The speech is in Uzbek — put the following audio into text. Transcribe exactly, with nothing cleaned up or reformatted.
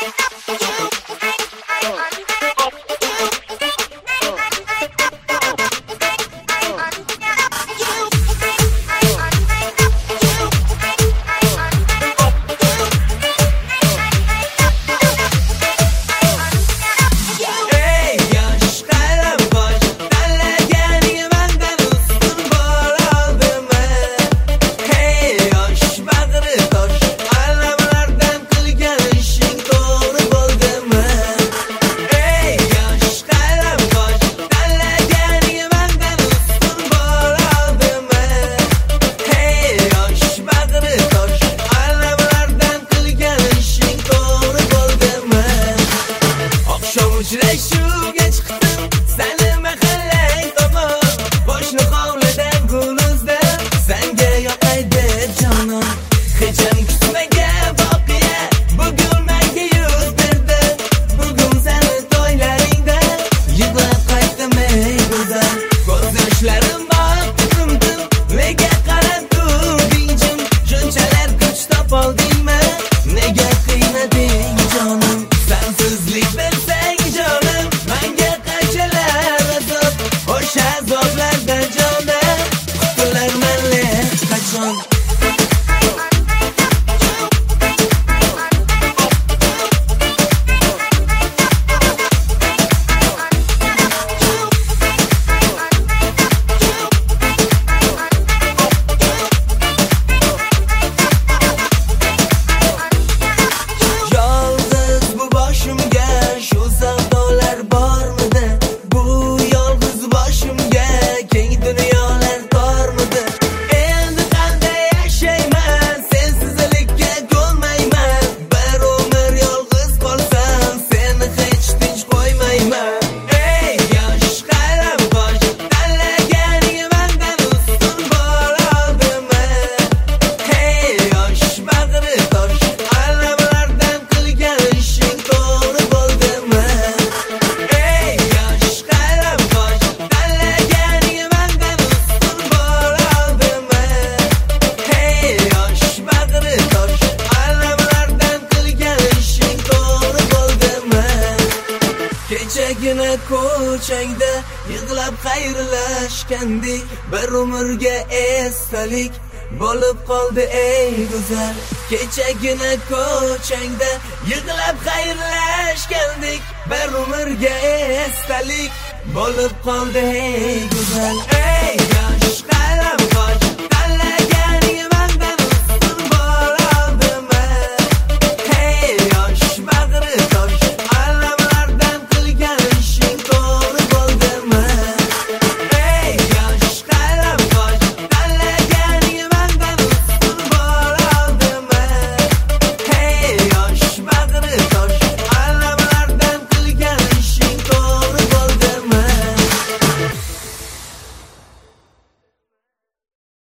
Uchrashuvga chiqdim seni mahallang tomon, boshni hovlidan guluzda senga yoqay deb jonim. Hecham kutmagan voqea bugun menga yuz berdi. Bugun seni to'ylaringda yig'lab qaytdim ey go'zal. Ko'z yoshlarim boqdim, nega qarab turding jim? Shunchalar kuch topoldingmi? Nega qiynading jonim? Sensizlik bilsang jonim, menga qanchalar azob, o'sha azoblardan jonim qutularman qachon? Kechagina ko'changda yig'lab xayrlashgandik, bir umrga esdalik bo'lib qoldi ey go'zal. Kechagina ko'changda yig'lab xayrlashgandik, bir umrga esdalik bo'lib qoldi ey go'zal. Ey